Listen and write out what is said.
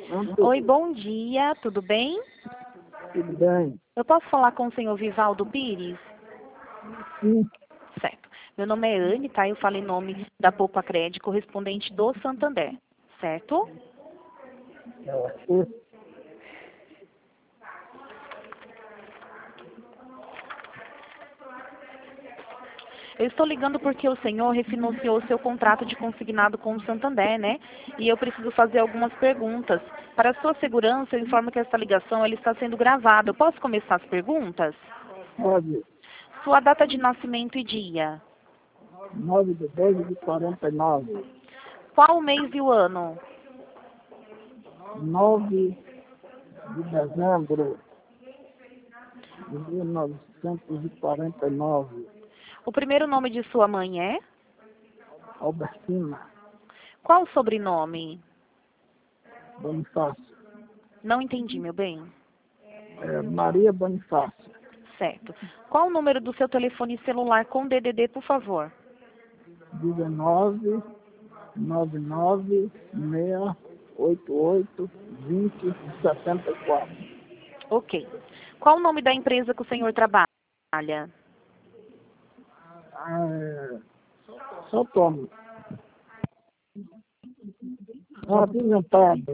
Oi, bom dia, tudo bem? Tudo bem? Eu posso falar com o senhor Vivaldo Pires? Sim. Certo. Meu nome é Anne, tá? Eu falo em nome da Poupa Crédito, correspondente do Santander, certo? É, Eu estou ligando porque o senhor refinanciou seu contrato de consignado com o Santander, né? E eu preciso fazer algumas perguntas. Para sua segurança, eu informo que essa ligação ela está sendo gravada. Eu posso começar as perguntas? Pode. Sua data de nascimento e dia. 9/12/49. Qual o mês e o ano? 9 de dezembro de 1949. O primeiro nome de sua mãe é? Albertina Qual o sobrenome? Bonifácio. Não entendi, meu bem. Maria Bonifácio. Certo. Qual o número do seu telefone celular com DDD, por favor? 19 688 20 74. Ok. Qual o nome da empresa que o senhor trabalha? Só toma. Apresentado.